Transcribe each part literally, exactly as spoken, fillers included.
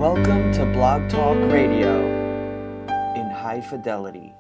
Welcome to Blog Talk Radio in high fidelity.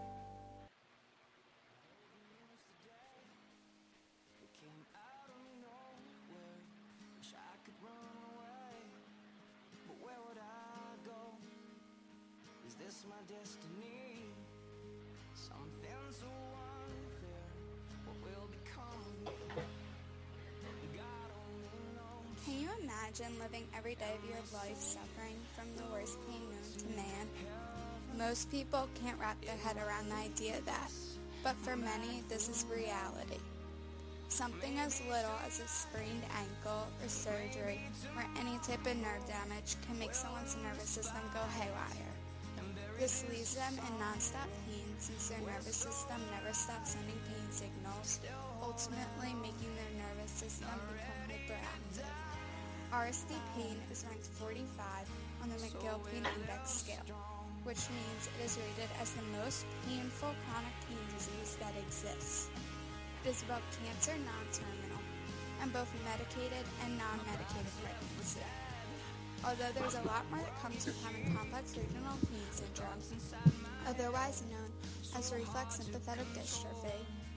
Imagine living every day of your life suffering from the worst pain known to man. Most people can't wrap their head around the idea of that, but for many, this is reality. Something as little as a sprained ankle or surgery or any type of nerve damage can make someone's nervous system go haywire. This leaves them in non-stop pain since their nervous system never stops sending pain signals, ultimately making their nervous system become hyperactive. R S D pain is ranked forty-five on the McGill Pain Index scale, which means it is rated as the most painful chronic pain disease that exists. It is about cancer non-terminal and both medicated and non-medicated pregnancy. Although there's a lot more that comes with having complex regional pain syndrome, otherwise known as reflex sympathetic dystrophy.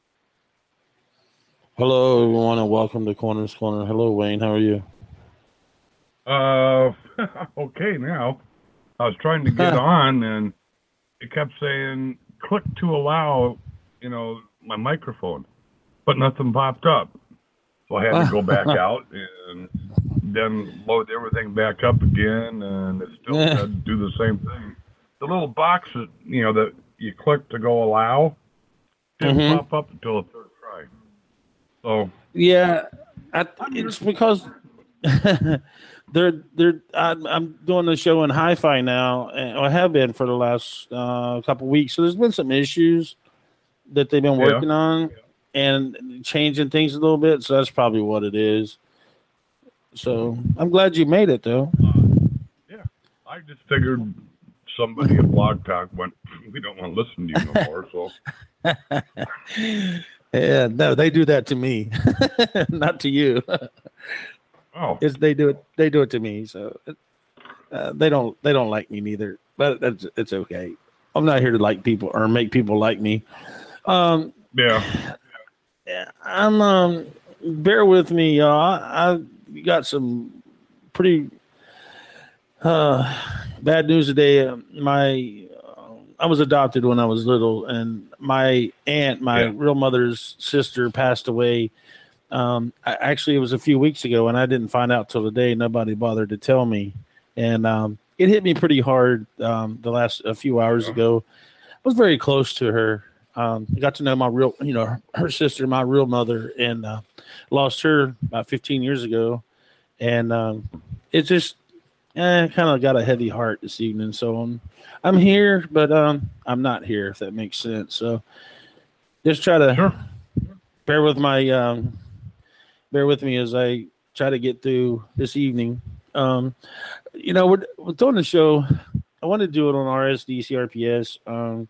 Hello, everyone, and welcome to Corner's Corner. Hello, Wayne. How are you? Uh, okay now. I was trying to get on, and it kept saying, click to allow, you know, my microphone. But nothing popped up. So I had to go back out and then load everything back up again, and it still said do the same thing. The little box that, you know, that you click to go allow didn't mm-hmm. pop up until the third try. So yeah, I, it's because... They're they're. I'm, I'm doing the show in hi-fi now, and I have been for the last uh, couple weeks. So there's been some issues that they've been working yeah. on and changing things a little bit. So that's probably what it is. So I'm glad you made it, though. Uh, yeah, I just figured somebody at Blog Talk went, we don't want to listen to you no more. So yeah, no, they do that to me, not to you. Oh, it's, they do it. They do it to me. So uh, they don't. They don't like me neither. But it's it's okay. I'm not here to like people or make people like me. Um, yeah. Yeah. I'm. Um. Bear with me, y'all. I, I got some pretty uh, bad news today. My uh, I was adopted when I was little, and my aunt, my yeah. real mother's sister, passed away. Um, I, actually, it was a few weeks ago, and I didn't find out till today. Nobody bothered to tell me, and um, it hit me pretty hard um, the last a few hours yeah. ago. I was very close to her. Um, I got to know my real, you know, her, her sister, my real mother, and uh, lost her about fifteen years ago. And um, it just eh, kind of got a heavy heart this evening. So I'm, I'm here, but um, I'm not here, if that makes sense. So just try to sure. bear with my. Um, Bear with me as I try to get through this evening. Um, you know, we're, we're doing the show. I want to do it on R S D C R P S, um,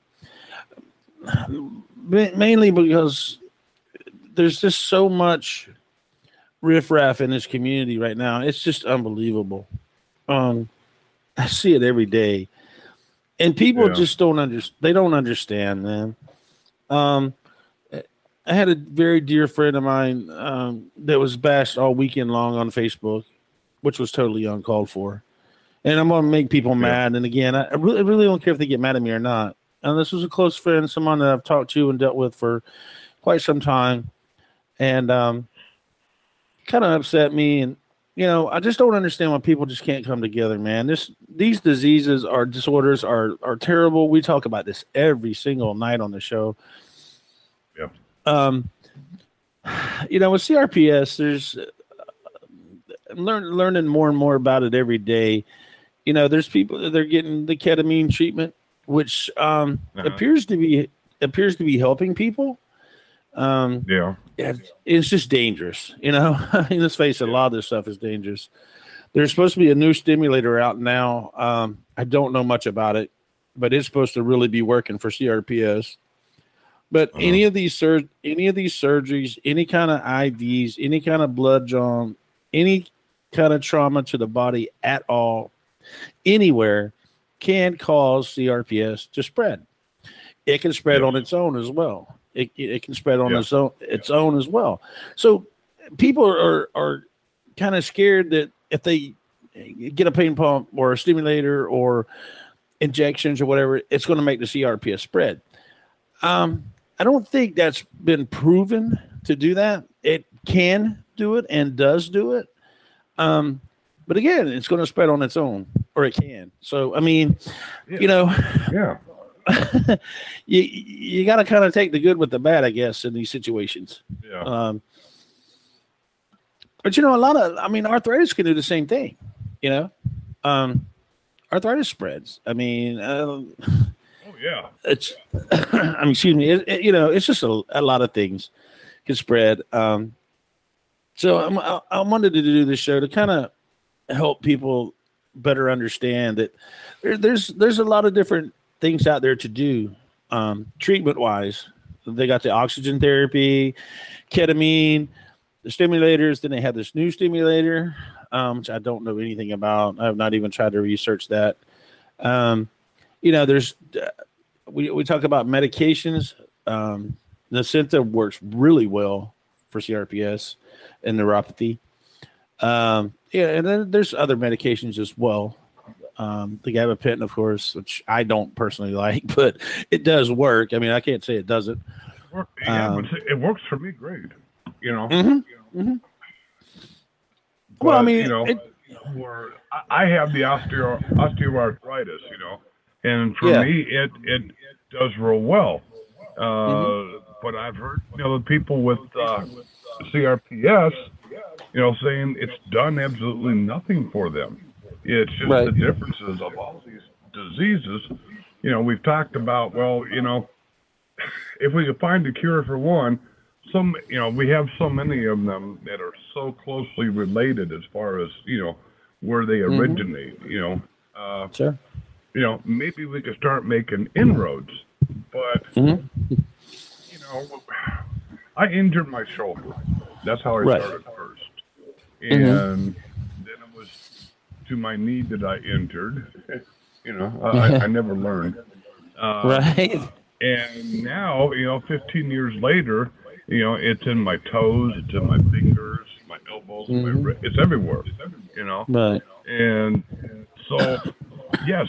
mainly because there's just so much riffraff in this community right now. It's just unbelievable. Um, I see it every day, and people yeah. just don't understand. They don't understand, man. Um, I had a very dear friend of mine um, that was bashed all weekend long on Facebook, which was totally uncalled for. And I'm going to make people yeah. mad. And again, I really, I really don't care if they get mad at me or not. And this was a close friend, someone that I've talked to and dealt with for quite some time. And um, kind of upset me. And, you know, I just don't understand why people just can't come together, man. This, these diseases or disorders are, are terrible. We talk about this every single night on the show. Yeah. Um, you know, with C R P S, there's uh, learn, learning more and more about it every day. You know, there's people that they're getting the ketamine treatment, which um, uh-huh. appears to be appears to be helping people. Um, yeah, it's, it's just dangerous. You know, I mean, let's face it, a lot of this stuff is dangerous. There's supposed to be a new stimulator out now. Um, I don't know much about it, but it's supposed to really be working for C R P S. But uh-huh. any of these sur- any of these surgeries, any kind of I Vs, any kind of blood drawn, any kind of trauma to the body at all, anywhere can cause C R P S to spread. It can spread Yes. on its own as well. It, it can spread on Yeah. its own its own as well. So people are are kind of scared that if they get a pain pump or a stimulator or injections or whatever, it's going to make the C R P S spread. Um, I don't think that's been proven to do that. It can do it and does do it. Um, but again, it's going to spread on its own, or it can. So, I mean, Yeah. you know, Yeah. you you got to kind of take the good with the bad, I guess, in these situations. Yeah. Um, but you know, a lot of, I mean, arthritis can do the same thing. You know, um, arthritis spreads. I mean, um, Oh yeah. it's, I mean, excuse me. It, it, you know, it's just a, a lot of things can spread. Um, so I'm, I, I wanted to do this show to kind of help people better understand that there, there's there's a lot of different things out there to do um, treatment wise. They got the oxygen therapy, ketamine, the stimulators. Then they have this new stimulator, um, which I don't know anything about. I have not even tried to research that. Um, you know, there's uh, we we talk about medications. Um, Nacenta works really well for C R P S and neuropathy. Um, yeah, and then there's other medications as well. Um, the gabapentin, of course, which I don't personally like, but it does work. I mean, I can't say it doesn't. Work, yeah, Um, but it works for me great. You know. Mm-hmm, mm-hmm. But, Well, I mean, you know, it- where I I have the osteo osteoarthritis, you know, and for Yeah. me, it it does real well. Uh, Mm-hmm. But I've heard, you know, the people with uh, C R P S, you know, saying it's done absolutely nothing for them. It's just Right. the differences of all these diseases. You know, we've talked about, well, you know, if we could find a cure for one, some, you know, we have so many of them that are so closely related as far as, you know, where they Mhm. originate, you know. Uh, Sure. you know, maybe we could start making inroads, but, Mhm. you know, I injured my shoulder. That's how I Right. started first. Mhm. And then it was to my knee that I injured. You know, I, I never learned. Uh, Right. And now, you know, fifteen years later, you know, it's in my toes, it's in my fingers, my elbows, my Mhm. wrist, it's everywhere, you know. Right. And so, yes,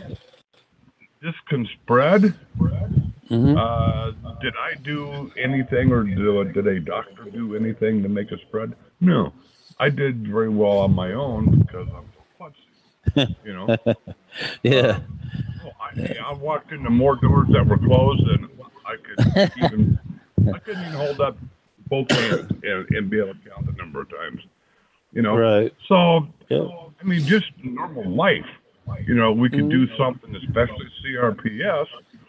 this can spread. Mhm. Uh, did I do anything, or did, did a doctor do anything to make it spread? No. I did very well on my own because I'm so klutzy, you know. Yeah. Oh, I, I walked into more doors that were closed than I could even, I couldn't even hold up both hands and, and be able to count the number of times, you know. Right. So, Yeah. I mean, just normal life, you know, we could do something, especially C R P S,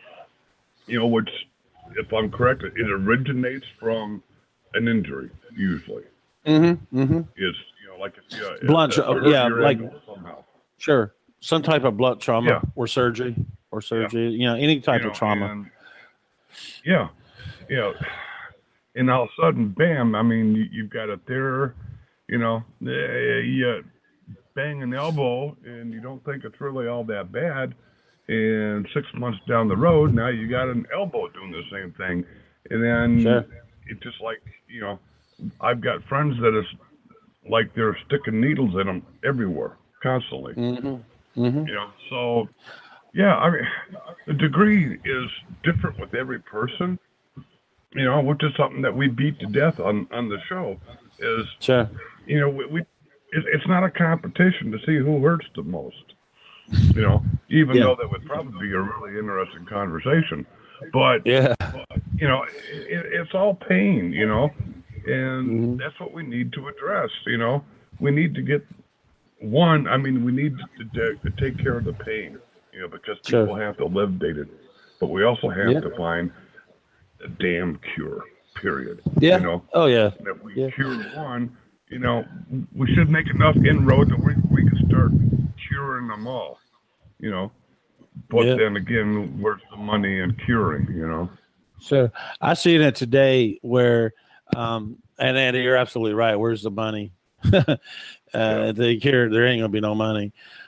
you know, which, if I'm correct, it originates from an injury, usually. Mm-hmm. Mm-hmm. Is, you know, like if you, Blunt if, tra- if yeah, your like- ankle somehow. Sure. Some type of blunt trauma Yeah. or surgery or surgery. You know, any type you know, of trauma. and- yeah, you know, and all of a sudden, bam! I mean, you, you've got it there. You know, eh, you bang an elbow, and you don't think it's really all that bad. And six months down the road, now you got an elbow doing the same thing, and then Sure. it's just like, you know, I've got friends that is like they're sticking needles in them everywhere, constantly. Mm-hmm. Mm-hmm. You know, so yeah, I mean, the degree is different with every person. You know, which is something that we beat to death on on the show. Is, Sure. you know, we, we it, it's not a competition to see who hurts the most. You know, even Yeah. though that would probably be a really interesting conversation, but Yeah. you know, it, it's all pain. You know, and Mhm. that's what we need to address. You know, we need to get one. I mean, we need to, to, to take care of the pain. You know, because people Sure. have to live dated, but we also have Yeah. to find a damn cure. Period. Yeah. You know, Oh yeah. and if we Yeah. cure one, you know, we should make enough inroads that we we can start curing them all. You know, but Yeah. then again, where's the money in curing? You know. So I seen it today where, um, and Andy, you're absolutely right. Where's the money? uh, Yeah. the cure, there ain't gonna be no money.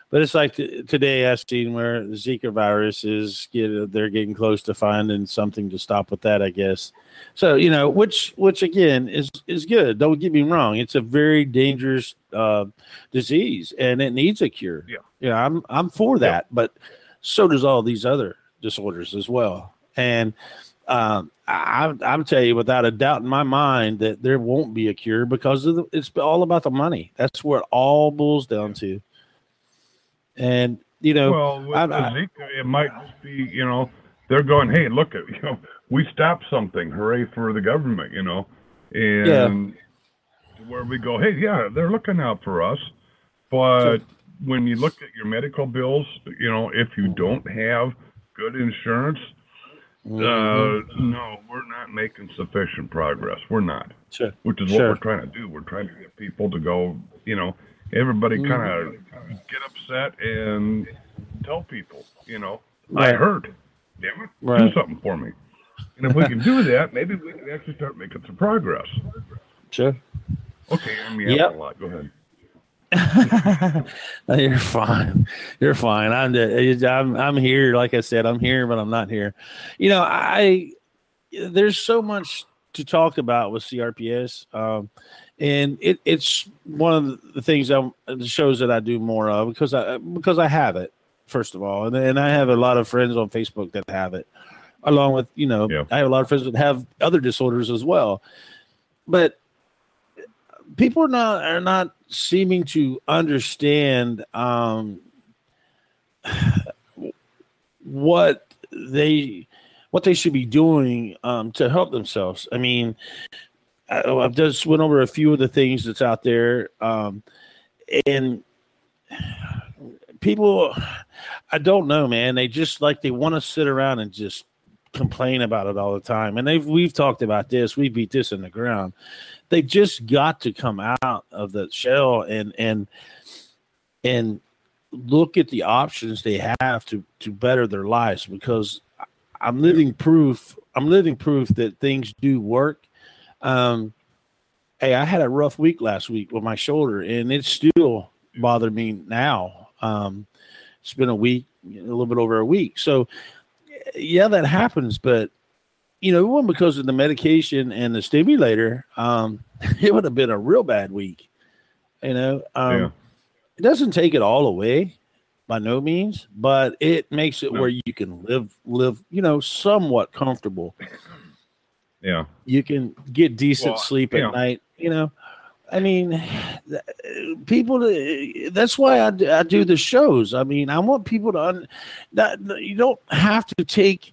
But it's like t- today I've seen where the Zika virus is, get, they're getting close to finding something to stop with that, I guess. So, you know, which, which again is, is good. Don't get me wrong. It's a very dangerous uh, disease and it needs a cure. Yeah. Yeah. I'm, I'm for that, yeah. but so does all these other disorders as well. And um, I, I'm tell you without a doubt in my mind that there won't be a cure because of the, it's all about the money. That's where it all boils down to. And, you know, well, with I, the I, Zika, it might just be, you know, they're going, hey, look at, you know, we stopped something. Hooray for the government, you know. And yeah. where we go, hey, yeah, they're looking out for us. But sure. when you look at your medical bills, you know, if you don't have good insurance, mm-hmm. uh, no, we're not making sufficient progress. We're not. Sure. Which is sure. what we're trying to do. We're trying to get people to go, you know, everybody mm-hmm. kind of get upset and tell people, you know, right. I hurt. Damn it, right. do something for me. And if we can do that, maybe we can actually start making some progress. Sure. Okay, I'm yapping yep. a lot. Go ahead. You're fine. You're fine. I'm, I'm I'm here. Like I said, I'm here, but I'm not here. You know, I there's so much to talk about with C R P S, um, and it, it's one of the things I'm, the shows that I do more of because I because I have it. First of all, and and I have a lot of friends on Facebook that have it, along with you know yeah. I have a lot of friends that have other disorders as well, but people are not are not seeming to understand um, what they what they should be doing um, to help themselves. I mean, I, I've just went over a few of the things that's out there, um, and people, I don't know, man. They just like they want to sit around and just complain about it all the time. And they've we've talked about this. We beat this in the ground. They just got to come out of the shell and and and look at the options they have to to better their lives. Because I'm living proof. I'm living proof that things do work. Um, hey, I had a rough week last week with my shoulder, and it still bothered me now. Um, it's been a week, a little bit over a week. So, yeah, that happens. But, you know, it wasn't because of the medication and the stimulator. Um, it would have been a real bad week. You know, um, yeah. It doesn't take it all away by no means, but it makes it no. where you can live, live, you know, somewhat comfortable. Yeah. You can get decent well, sleep at yeah. night, you know. I mean, people, that's why I, I do the shows. I mean, I want people to, un, that you don't have to take,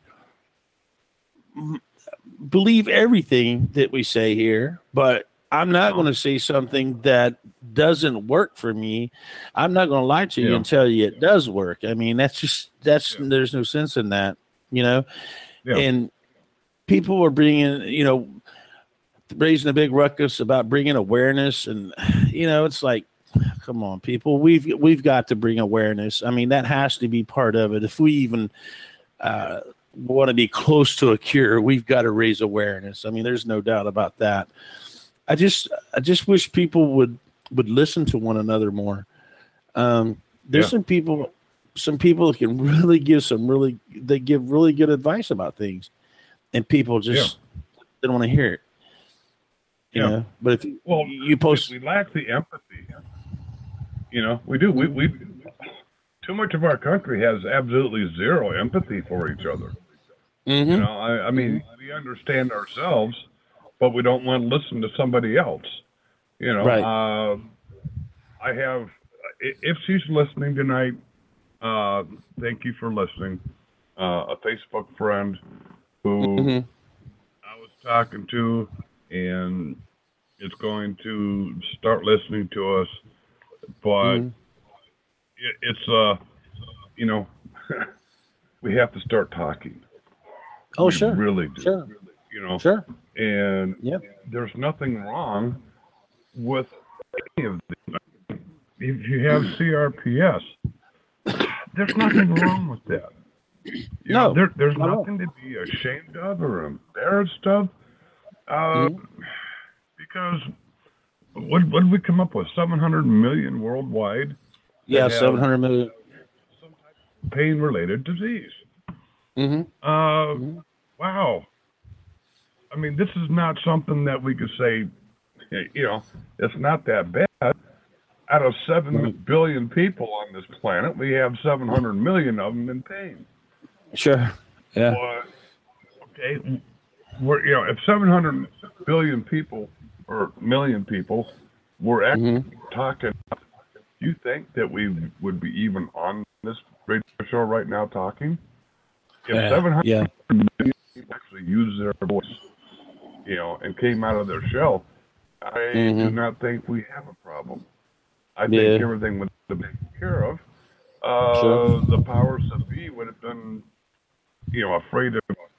believe everything that we say here, but I'm not going to say something that doesn't work for me. I'm not going to lie to you yeah. and tell you it does work. I mean, that's just, that's, yeah. there's no sense in that, you know, yeah. and people are bringing, you know, raising a big ruckus about bringing awareness, and you know it's like, come on, people, we've we've got to bring awareness. I mean, that has to be part of it. If we even uh, want to be close to a cure, we've got to raise awareness. I mean, there's no doubt about that. I just I just wish people would would listen to one another more. Um, there's yeah. some people, some people that can really give some really they give really good advice about things, and people just yeah. don't want to hear it. You yeah. know, but if you, well, you post, we lack the empathy. You know, we do. We we too much of our country has absolutely zero empathy for each other. Mm-hmm. You know, I, I mean, we understand ourselves, but we don't want to listen to somebody else. You know, right. uh, I have. If she's listening tonight, uh, thank you for listening. Uh, a Facebook friend who mm-hmm. I was talking to, and it's going to start listening to us, but mm. it, it's uh you know we have to start talking. Oh, we sure, really do. Sure. You know, sure. And yep. there's nothing wrong with any of this. If you have C R P S, there's nothing wrong with that. You no, know, there, there's nothing to be ashamed of or embarrassed of. Uh, mm-hmm. Because what what did we come up with? seven hundred million worldwide. Yeah, seven hundred million. Pain-related disease. Mm-hmm. Uh, mm-hmm. Wow. I mean, this is not something that we could say, you know, it's not that bad. Out of seven mm-hmm. billion people on this planet, we have seven hundred million of them in pain. Sure. Yeah. But, okay. We're, you know, if seven hundred billion people or million people were actually mm-hmm. talking, do you think that we would be even on this radio show right now talking? If yeah. seven hundred yeah. million people actually used their voice, you know, and came out of their shell, I mm-hmm. do not think we have a problem. I think yeah. everything would have been taken care of. Uh, sure. The powers that be would have been, you know, afraid of,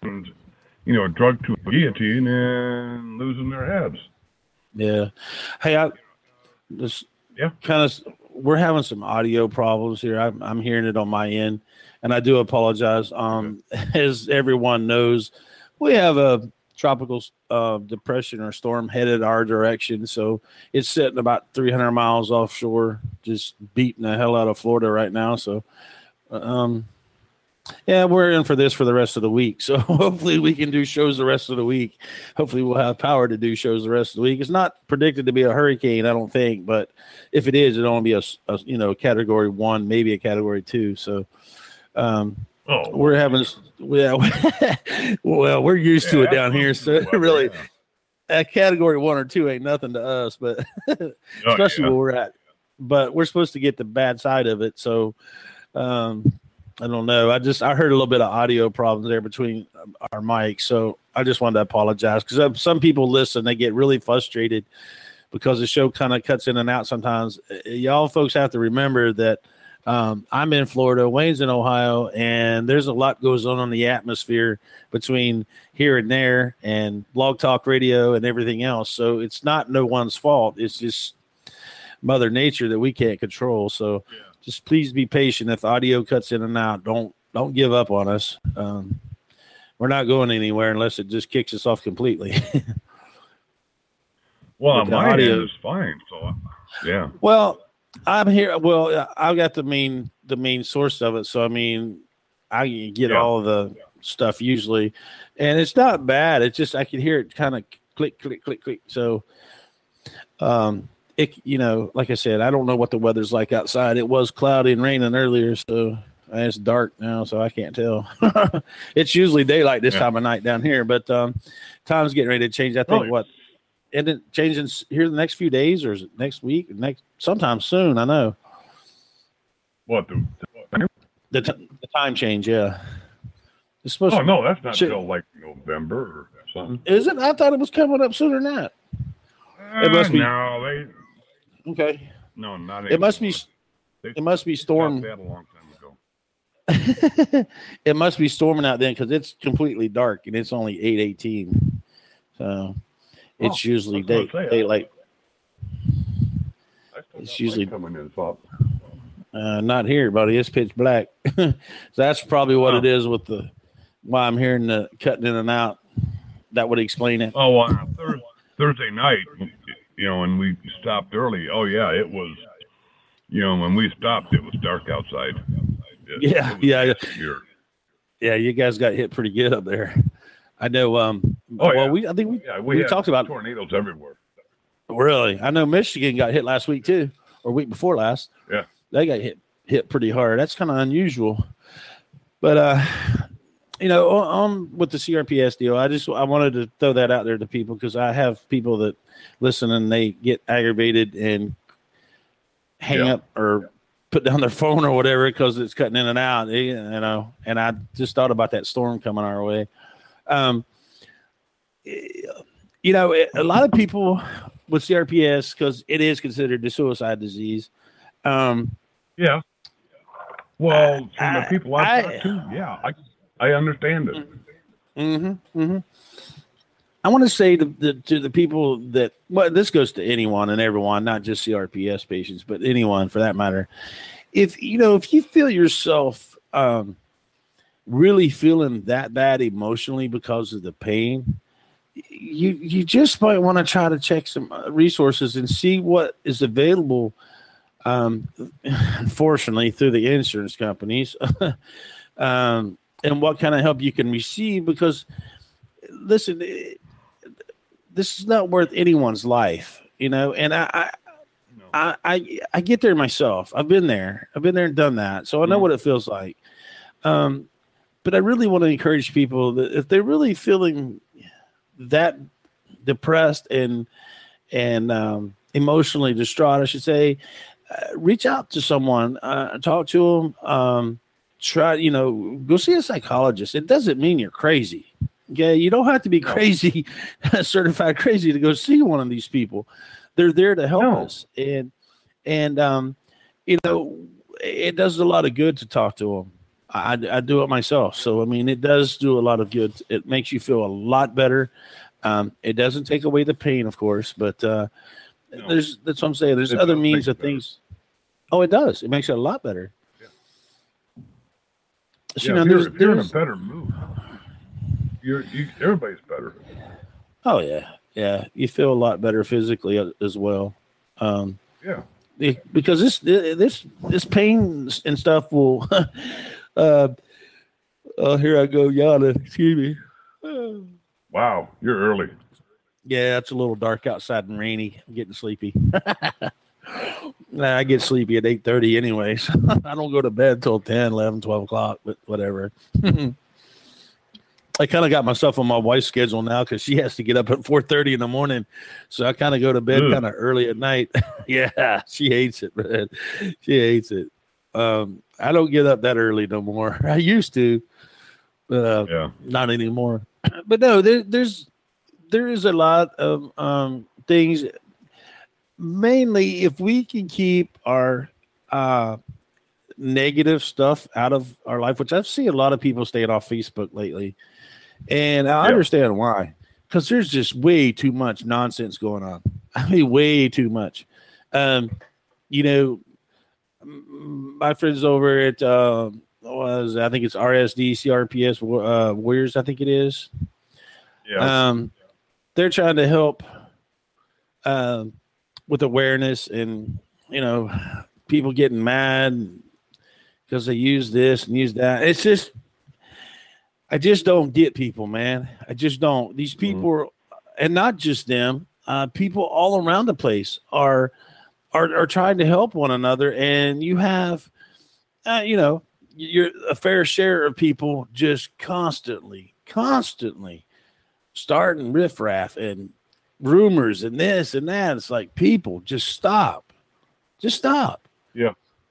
you know, drugged to a guillotine and losing their heads. Yeah. Hey, I just yeah. kind of, we're having some audio problems here. I'm, I'm hearing it on my end, and I do apologize. Um, as everyone knows, we have a tropical uh, depression or storm headed our direction. So it's sitting about three hundred miles offshore, just beating the hell out of Florida right now. So, um, yeah, we're in for this for the rest of the week. So hopefully we can do shows the rest of the week. Hopefully we'll have power to do shows the rest of the week. It's not predicted to be a hurricane, I don't think, but if it is, it'll only be a, a you know, category one, maybe a category two. So, um, oh, we're having, yeah, well, we're used to yeah, it down here. So really, a category one or two ain't nothing to us, but especially oh, yeah. where we're at. But we're supposed to get the bad side of it. So, um, I don't know. I just I heard a little bit of audio problems there between our mics, so I just wanted to apologize because some people listen, they get really frustrated because the show kind of cuts in and out sometimes. Y'all folks have to remember that um, I'm in Florida, Wayne's in Ohio, and there's a lot goes on in the atmosphere between here and there, and Blog Talk Radio and everything else. So it's not no one's fault. It's just Mother Nature that we can't control. So. Yeah. Just please be patient. If the audio cuts in and out, don't don't give up on us. Um, we're not going anywhere unless it just kicks us off completely. Well, my audio end is fine. So, yeah. Well, I'm here. Well, I got the main the main source of it. So, I mean, I get yeah. all of the stuff usually, and it's not bad. It's just I can hear it kind of click, click, click, click. So, um. It, you know, like I said, I don't know what the weather's like outside. It was cloudy and raining earlier, so it's dark now, so I can't tell. It's usually daylight this yeah. time of night down here, but um, time's getting ready to change. I think really? what, and it changing here the next few days or is it next week, next sometime soon. I know. What the the, the, t- the time change? Yeah, it's supposed. Oh to, no, that's not should, until like November or something. Is it? I thought it was coming up sooner than that. Uh, it must be. No, they. Okay. No, not anymore. It must be. They it must be storm. That a long time ago. It must be storming out then because it's completely dark and it's only eight eighteen. So it's oh, usually day daylight. It's usually coming in up. Uh, not here, buddy. It's pitch black. So that's probably what oh. it is with the why I'm hearing the cutting in and out. That would explain it. Oh, uh, Thursday, Thursday night. You know, and we stopped early. Oh, yeah, it was, you know, when we stopped, it was dark outside. It, yeah, it yeah. Weird. Yeah, you guys got hit pretty good up there. I know. Um, oh, well, yeah. we I think we, yeah, we, we talked about tornadoes everywhere. Really? I know Michigan got hit last week, too, or week before last. Yeah. They got hit hit pretty hard. That's kind of unusual. But, uh, you know, on, on with the C R P S deal, I just I wanted to throw that out there to people because I have people that listen and they get aggravated and hang yeah. up or put down their phone or whatever because it's cutting in and out, you know. And I just thought about that storm coming our way. Um, you know, a lot of people with C R P S, because it is considered a suicide disease. Um, yeah. Well, I, from the people I, I talk to, yeah, I I understand it. Mm-hmm. Mm-hmm. I want to say to the, to the people that, well, this goes to anyone and everyone, not just C R P S patients, but anyone for that matter. If, you know, if you feel yourself um, really feeling that bad emotionally because of the pain, you you just might want to try to check some resources and see what is available um, unfortunately, through the insurance companies, um, and what kind of help you can receive. Because, listen, it, this is not worth anyone's life, you know. And I, I, No. I, I, I get there myself. I've been there. I've been there and done that, so I know Mhm. what it feels like. Um, but I really want to encourage people that if they're really feeling that depressed and and um, emotionally distraught, I should say, uh, reach out to someone, uh, talk to them, um, try, you know, go see a psychologist. It doesn't mean you're crazy. Okay, you don't have to be No. crazy, certified crazy to go see one of these people. They're there to help No. us, and and um, you know, it does a lot of good to talk to them. I, I do it myself, so I mean, it does do a lot of good. It makes you feel a lot better. Um, it doesn't take away the pain, of course, but uh, No. there's that's what I'm saying. There's It other does means make of it better. things. Oh, it does. It makes it a lot better. Yeah. So, Yeah, you know, if you're, there's, if you're in a there's better mood, you're you, everybody's better. oh yeah, yeah. You feel a lot better physically a- as well. Um, Yeah. it- because this this this pain and stuff will. uh, oh, here I go yawning. Excuse me. Wow, you're early. Yeah, it's a little dark outside and rainy. I'm getting sleepy. Nah, I get sleepy at eight thirty anyways. I don't go to bed till ten, eleven, twelve o'clock, but whatever. I kind of got myself on my wife's schedule now because she has to get up at four thirty in the morning. So I kind of go to bed Ugh. kind of early at night. Yeah, she hates it, man. She hates it. Um, I don't get up that early no more. I used to, but uh, Yeah. not anymore. But no, there, there's there is a lot of um, things. Mainly, if we can keep our uh, negative stuff out of our life, which I've seen a lot of people staying off Facebook lately, and I Yeah. understand why, because there's just way too much nonsense going on. I mean, way too much. Um, you know, m- my friends over at uh, was I think it's R S D C R P S uh, Warriors, I think it is. Yeah. Um, they're trying to help um, with awareness and, you know, people getting mad because they use this and use that. It's just, I just don't get people, man. I just don't. These people, are, and not just them, uh, people all around the place are, are, are trying to help one another. And you have, uh, you know, you're a fair share of people just constantly, constantly starting riffraff and rumors and this and that. It's like, people, just stop. Just stop. Yeah.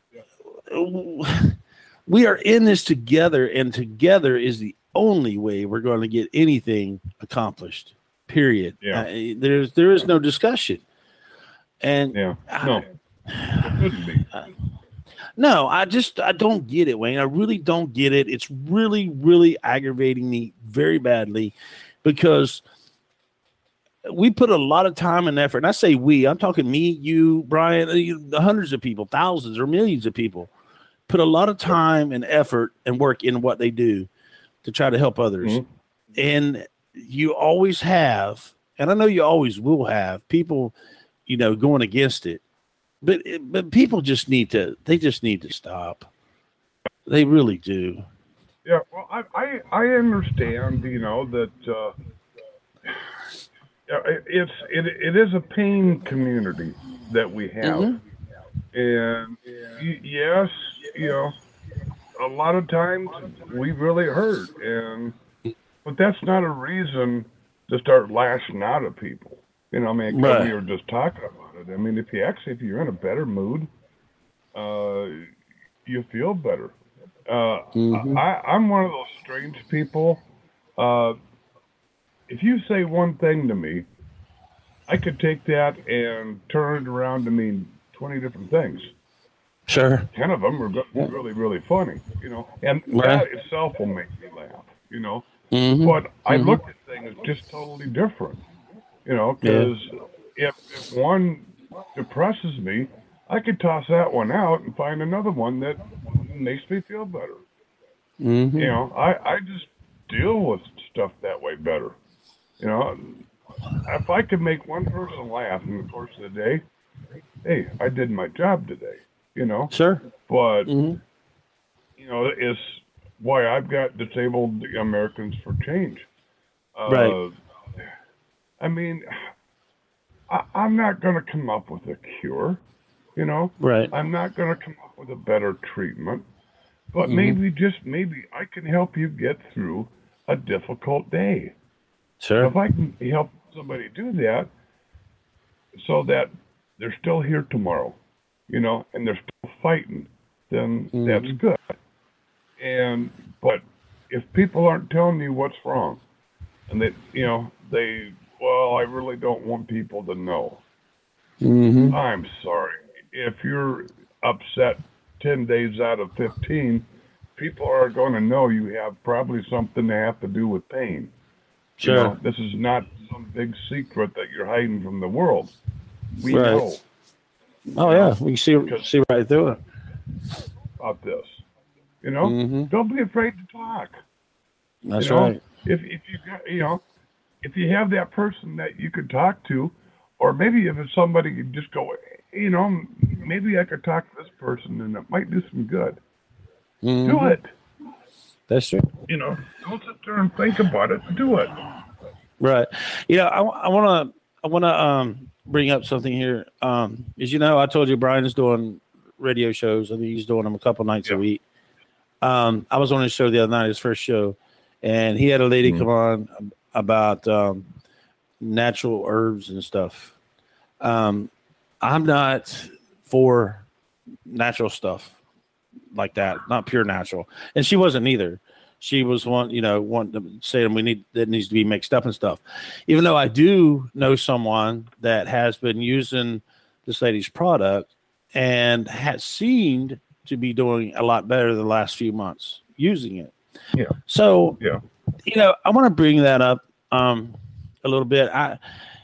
We are in this together, and together is the only way we're going to get anything accomplished. Period. Yeah. Uh, there's there is no discussion. And Yeah. I- No. It couldn't be. No, I just I don't get it, Wayne. I really don't get it. It's really, really aggravating me very badly because we put a lot of time and effort. And I say we, I'm talking me, you, Brian, you, the hundreds of people, thousands or millions of people put a lot of time and effort and work in what they do to try to help others. Mhm. And you always have, and I know you always will have people, you know, going against it. But but people just need to, they just need to stop. They really do. Yeah, well, I, I I understand, you know, that uh, yeah, it- it's it it is a pain community that we have, Mhm. and y- yes, you know, a lot of times we really hurt, and but that's not a reason to start lashing out at people. You know, I mean, 'cause Right. we were just talking about it. I mean, if you actually if you're in a better mood, uh, you feel better. Uh, Mhm. I, I'm one of those strange people. Uh, if you say one thing to me, I could take that and turn it around to mean twenty different things. Sure. Ten of them are go- really, really funny, you know, and Right. that itself will make me laugh, you know. Mhm. But I Mhm. look at things just totally different, you know, because if, if one depresses me, I could toss that one out and find another one that makes me feel better. Mhm. You know, I, I just deal with stuff that way better. You know, if I could make one person laugh in the course of the day, hey, I did my job today, you know. Sure. But Mm-hmm. you know, it's why I've got Disabled Americans for Change. Uh, Right. I mean, I, I'm not going to come up with a cure, you know. Right. I'm not going to come up with a better treatment, but Mhm. maybe, just maybe, I can help you get through a difficult day. Sure. If I can help somebody do that, so that they're still here tomorrow, you know, and they're still fighting, then Mhm. that's good. And but if people aren't telling you what's wrong, and they, you know, they, well, I really don't want people to know. Mm-hmm. I'm sorry. If you're upset ten days out of fifteen, people are going to know you have probably something that have to do with pain. Sure. You know, this is not some big secret that you're hiding from the world. We Right. know Oh you know, yeah, we can see because- see right through it. about this. You know, Mhm. don't be afraid to talk. That's you know? right. If if you got, you know, if you have that person that you could talk to, or maybe if it's somebody you just go, you know, maybe I could talk to this person and it might do some good. Do Mhm. it. That's true. You know, don't sit there and think about it. Do it. Right. You know, I want to I want to um bring up something here. Um, as you know, I told you Brian is doing radio shows. I think he's doing them a couple nights Yeah. a week. Um, I was on his show the other night, his first show, and he had a lady Mhm. come on about um, natural herbs and stuff. Um, I'm not for natural stuff like that, not pure natural, and she wasn't either. She was one, you know, one saying we need that needs to be mixed up and stuff. Even though I do know someone that has been using this lady's product and has seemed to be doing a lot better the last few months using it. Yeah. So, Yeah. you know, I want to bring that up um, a little bit. I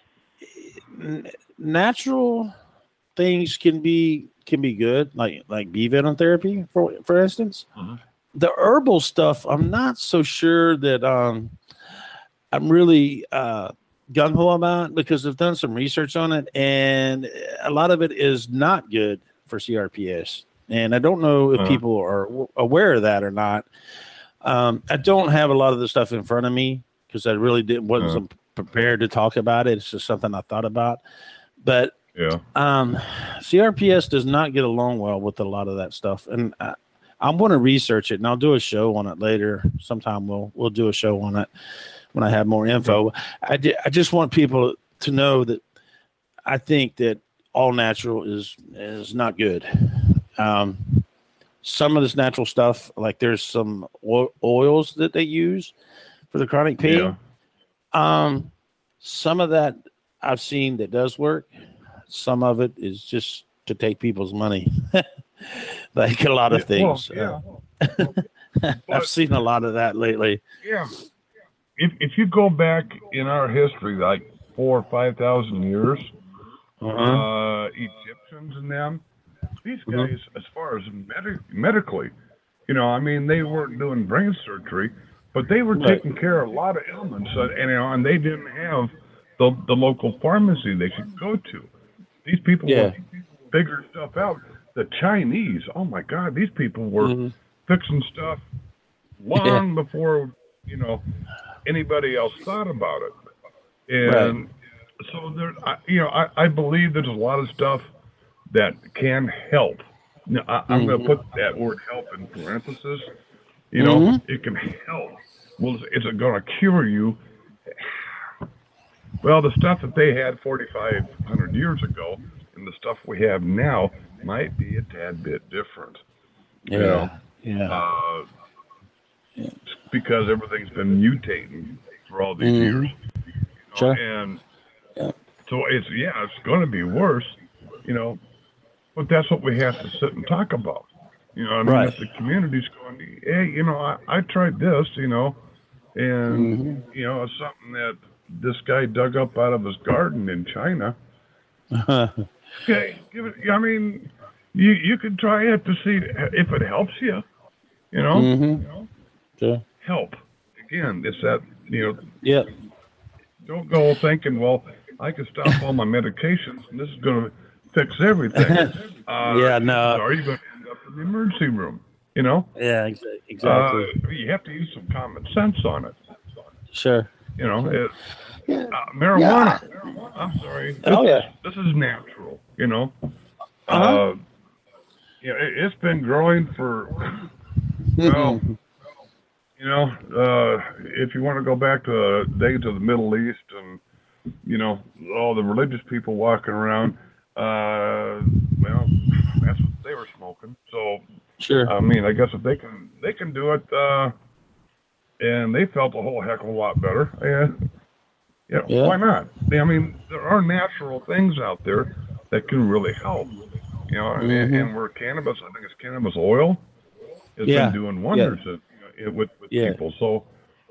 n- natural things can be can be good, like like bee venom therapy, for for instance. Mhm. The herbal stuff, I'm not so sure that um, I'm really uh, gung ho about, because I've done some research on it, and a lot of it is not good for C R P S. And I don't know if Uh-huh. people are w- aware of that or not. Um, I don't have a lot of the stuff in front of me because I really didn't wasn't prepared to talk about it. It's just something I thought about. But Yeah. um, C R P S does not get along well with a lot of that stuff, and I, I'm going to research it, and I'll do a show on it later. Sometime we'll we'll do a show on it when I have more info. I, di- I just want people to know that I think that all natural is is not good. Um, some of this natural stuff, like there's some o- oils that they use for the chronic pain. Yeah. Um, some of that I've seen that does work. Some of it is just to take people's money, like a lot of Yeah, well, things. yeah. Uh, I've seen a lot of that lately. Yeah. If if you go back in our history, like four or five thousand years, Uh-huh. uh, Egyptians and them, these Mhm. guys, as far as medi- medically, you know, I mean, they weren't doing brain surgery, but they were Right. taking care of a lot of ailments, uh, and you know, and they didn't have the the local pharmacy they should go to. These people Yeah. were figuring stuff out. The Chinese, oh my God, these people were Mhm. fixing stuff long before, you know, anybody else thought about it. And so there, I, you know, I, I believe there's a lot of stuff that can help. Now, I, I'm going Mhm. to put that word "help" in parentheses. You know, Mhm. it can help. Well, is, is it going to cure you? Well, the stuff that they had forty-five hundred years ago and the stuff we have now might be a tad bit different. Yeah. You know, Yeah. uh, because everything's been mutating for all these Mhm. years. You know, Sure. And Yeah. so it's, yeah, it's going to be worse, you know, but that's what we have to sit and talk about. You know, I mean, Right. if the community's going, hey, you know, I, I tried this, you know, and, Mhm. you know, it's something that this guy dug up out of his garden in China. Okay, give it, I mean, you, you can try it to see if it helps you, you know, Mhm. Sure. help. Again, it's that, you know, Yeah. don't go thinking, well, I can stop all my medications and this is going to fix everything. Uh, Yeah, no. Sorry, you're going to end up in the emergency room. You know. Yeah, exa- exactly. Uh, you have to use some common sense on it. Sure. You know, Sure. it, uh, marijuana. I'm sorry. This, Oh, yeah. This is natural. You know. Uh-huh. Uh, you know, it, it's been growing for well. You know, uh, if you want to go back to the days of the Middle East and, you know, all the religious people walking around, uh, well, that's what they were smoking. So, Sure. I mean, I guess if they can, they can do it, uh, and they felt a whole heck of a lot better. Yeah, yeah, Yeah. why not? I mean, there are natural things out there that can really help. You know, and, Mhm. and where cannabis, I think it's cannabis oil, has Yeah. been doing wonders. At, It, with, with Yeah. people. So,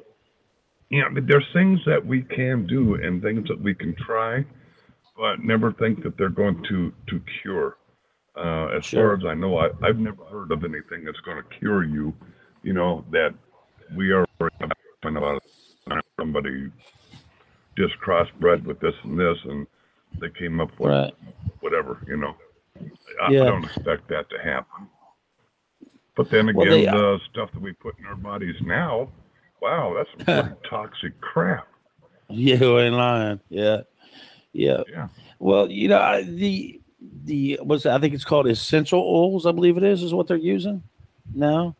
you know, there's things that we can do and things that we can try, but never think that they're going to, to cure. Uh, as Sure. far as I know, I, I've never heard of anything that's going to cure you, you know, that we are talking about somebody just crossbred with this and this and they came up with Right. whatever, you know. I, Yeah. I don't expect that to happen. But then again, Well, they- the stuff that we put in our bodies now, wow, that's some pretty toxic crap. Yeah, you ain't lying. Yeah. Yeah. Yeah. Well, you know, I- the the what's that? I think it's called essential oils, I believe it is, is what they're using now.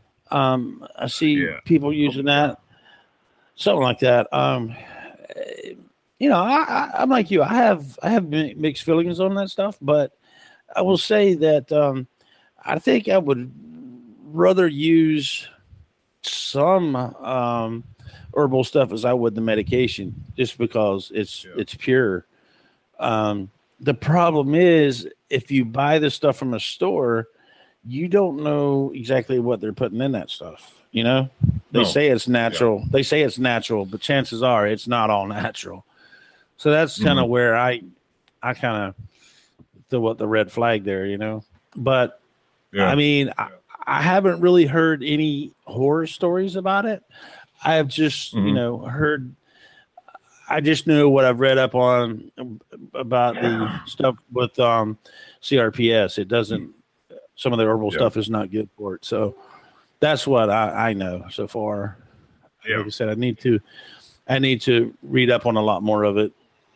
Um, I see Yeah. people using that, something like that. Um, eh, you know, I, I, I'm like you. I have I have mi- mixed feelings on that stuff, but I will say that um, I think I would rather use some um, herbal stuff as I would the medication, just because it's Yeah. it's pure. Um, the problem is if you buy the stuff from a store, you don't know exactly what they're putting in that stuff. You know, they No. say it's natural. They say it's natural, but chances are it's not all natural. So that's kind of Mhm. where I, I kind of throw up the red flag there. You know, but Yeah. I mean, I, I haven't really heard any horror stories about it. I have just, you Mhm. know, heard. I just knew what I've read up on about the stuff with um, C R P S. It doesn't. Some of the herbal Yeah. stuff is not good for it. So that's what I, I know so far. Yeah. Like I said, I need to. I need to read up on a lot more of it.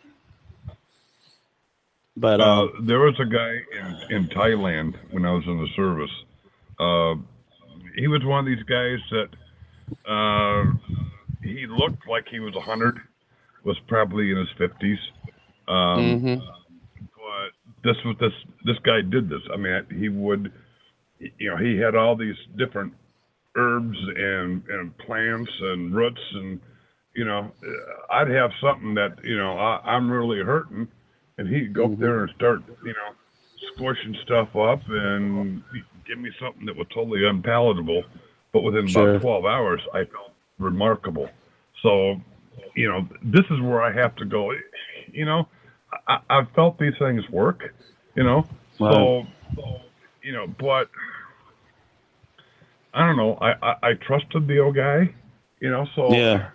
But Uh, um, there was a guy in, in Thailand when I was in the service. Uh, he was one of these guys that uh, he looked like he was one hundred, was probably in his fifties. Um, mhm. But this was this this guy did this. I mean, he would, you know, he had all these different herbs and and plants and roots, and you know, I'd have something that you know I, I'm really hurting, and he'd go up there and start you know squishing stuff up and give me something that was totally unpalatable, but within Sure. about twelve hours, I felt remarkable. So, you know, this is where I have to go. You know, I, I've felt these things work. You know, so, so you know, but I don't know. I, I, I trusted the old guy. You know, so Yeah.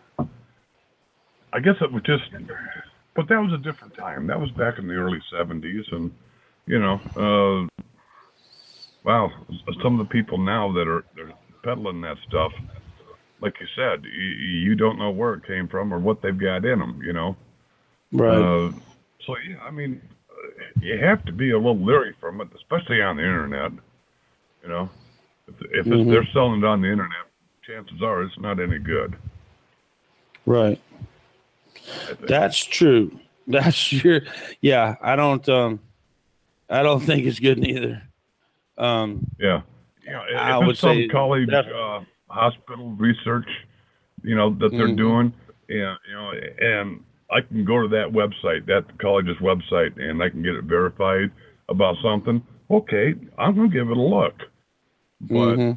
I guess it was just, but that was a different time. That was back in the early seventies, and you know, uh, wow, some of the people now that are they're peddling that stuff, like you said, you, you don't know where it came from or what they've got in them. You know, Right. uh, so yeah, I mean, uh, you have to be a little leery from it, especially on the internet. You know, if, if Mhm. it's, they're selling it on the internet, chances are it's not any good. Right. I think. That's true. That's true. Yeah, I don't. Um, I don't think it's good neither. Um, Yeah. You know, if I it's would some say college definitely. uh, hospital research, you know, that they're Mhm. doing, yeah, you know, and I can go to that website, that college's website, and I can get it verified about something. Okay, I'm gonna give it a look, but Mhm.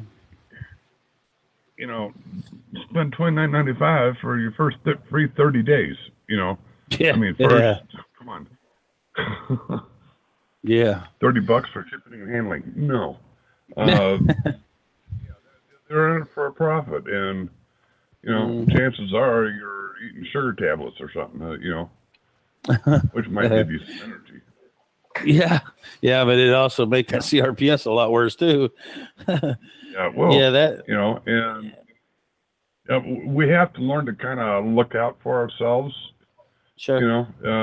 you know, spend twenty nine ninety five for your first th- free thirty days. You know, Yeah. I mean, first, yeah. come on. Yeah. thirty bucks for shipping and handling. No. Uh, they're in it for a profit, and you know, Mm. chances are you're eating sugar tablets or something, uh, you know, which might give you some energy. Yeah, yeah, but it also make that C R P S a lot worse too. Yeah, well, yeah, that you know, and uh, we have to learn to kind of look out for ourselves. sure. You know,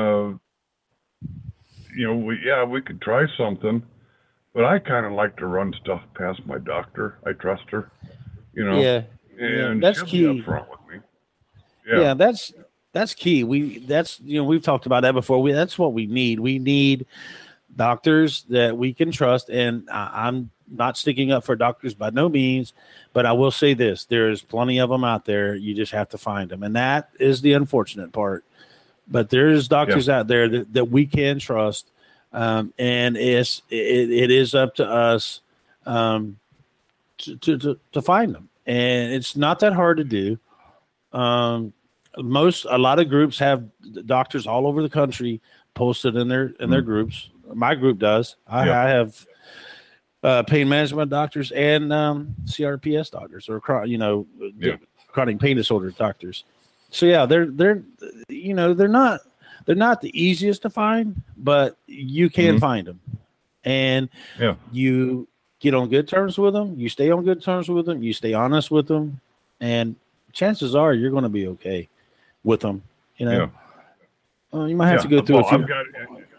uh, you know, we yeah, we could try something, but I kind of like to run stuff past my doctor. I trust her. You know, Yeah, yeah, and that's she'll key. be upfront with me. Yeah, Yeah, that's that's key. We that's you know we've talked about that before. We that's what we need. We need doctors that we can trust. And I, I'm not sticking up for doctors by no means, but I will say this: there's plenty of them out there. You just have to find them, and that is the unfortunate part. But there's doctors Yeah. out there that, that we can trust, um, and it's it, it is up to us um, to, to to to find them, and it's not that hard to do. Um, most a lot of groups have doctors all over the country posted in their in their Mm. groups. My group does. I, Yeah. I have uh, pain management doctors and um, C R P S doctors, or chron- you know, Yeah. chronic pain disorder doctors. So yeah, they're they're you know they're not they're not the easiest to find, but you can Mhm. find them, and Yeah. you get on good terms with them. You stay on good terms with them. You stay honest with them, and chances are you're going to be okay with them. You know, Yeah. uh, you might have to Yeah. go through Well, a few. I've got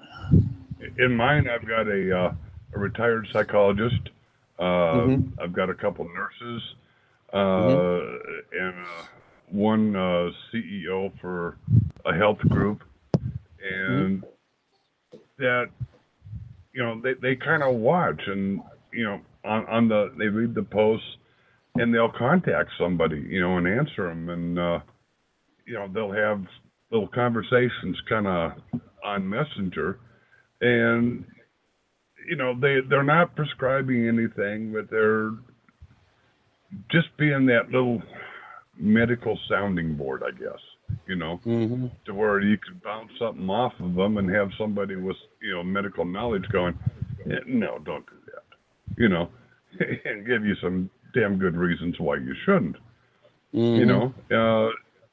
in mine. I've got a uh, a retired psychologist. Uh, Mhm. I've got a couple nurses, uh, Mm-hmm. and uh, one uh, C E O for a health group, and that you know they, they kind of watch and you know on, on the they read the posts and they'll contact somebody you know and answer them and uh, you know they'll have little conversations kind of on Messenger. And you know they they're not prescribing anything, but they're just being that little medical sounding board, I guess. You know, Mm-hmm. to where you could bounce something off of them and have somebody with you know medical knowledge going, "Eh, no, don't do that. You know, and give you some damn good reasons why you shouldn't. Mm-hmm. You know, uh,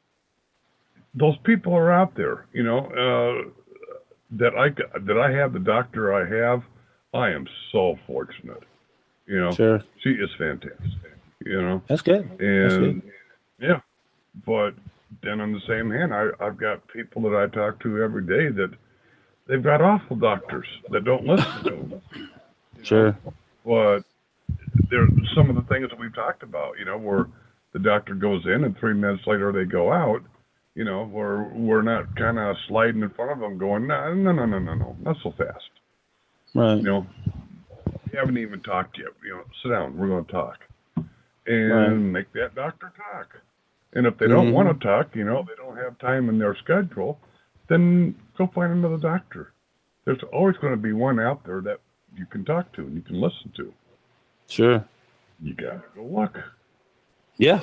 those people are out there. You know. Uh, That I that I have the doctor I have, I am so fortunate. You know, Sure, she is fantastic. You know, that's good. That's good. and yeah, but then on the same hand, I I've got people that I talk to every day that they've got awful doctors that don't listen to them. Sure. But there some of the things that we've talked about. You know, where the doctor goes in and three minutes later they go out. You know, where we're not kind of sliding in front of them going, no, no, no, no, no, no, not so fast. Right. You know, we haven't even talked yet. You know, sit down, we're going to talk. And Right. make that doctor talk. And if they don't Mhm. want to talk, you know, they don't have time in their schedule, then go find another doctor. There's always going to be one out there that you can talk to and you can listen to. Sure. You got to go look. Yeah.